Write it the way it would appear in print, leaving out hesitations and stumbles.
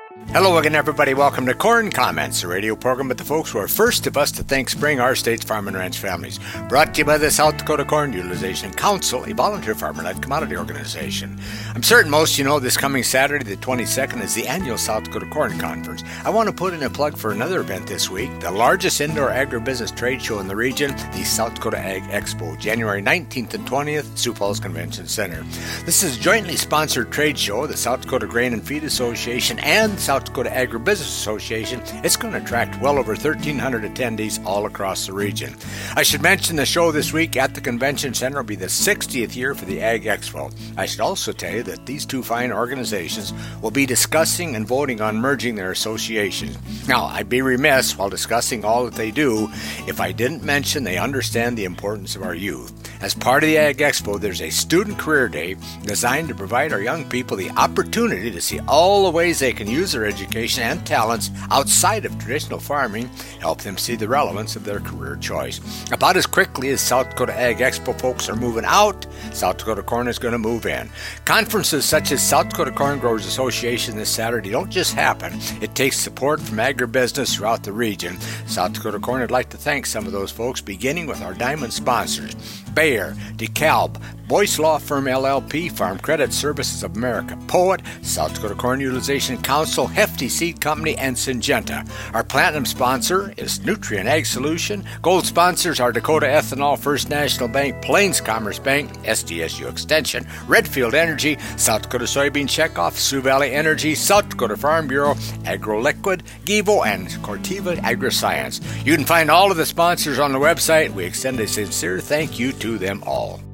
Hello again, everybody. Welcome to Corn Comments, a radio program with the folks who are first of us to thank spring our state's farm and ranch families. Brought to you by the South Dakota Corn Utilization Council, a volunteer farmer-led commodity organization. I'm certain most of you know this coming Saturday, the 22nd, is the annual South Dakota Corn Conference. I want to put in a plug for another event this week, the largest indoor agribusiness trade show in the region, the South Dakota Ag Expo, January 19th and 20th, Sioux Falls Convention Center. This is a jointly sponsored trade show, the South Dakota Grain and Feed Association and South Dakota Agribusiness Association. It's going to attract well over 1,300 attendees all across the region. I should mention the show this week at the Convention Center will be the 60th year for the Ag Expo. I should also tell you that these two fine organizations will be discussing and voting on merging their associations. Now, I'd be remiss while discussing all that they do if I didn't mention they understand the importance of our youth. As part of the Ag Expo, there's a student career day designed to provide our young people the opportunity to see all the ways they can use their education and talents outside of traditional farming, help them see the relevance of their career choice. About as quickly as South Dakota Ag Expo folks are moving out, South Dakota Corn is going to move in. Conferences such as South Dakota Corn Growers Association this Saturday don't just happen. It takes support from agribusiness throughout the region. South Dakota Corn would like to thank some of those folks, beginning with our diamond sponsors: Bayer, DeKalb, Boyce Law Firm LLP, Farm Credit Services of America, Poet, South Dakota Corn Utilization Council, Hefty Seed Company, and Syngenta. Our platinum sponsor is Nutrien Ag Solution. Gold sponsors are Dakota Ethanol, First National Bank, Plains Commerce Bank, SDSU Extension, Redfield Energy, South Dakota Soybean Checkoff, Sioux Valley Energy, South Dakota Farm Bureau, AgroLiquid, Gevo, and Corteva AgriScience. You can find all of the sponsors on the website. We extend a sincere thank you to them all.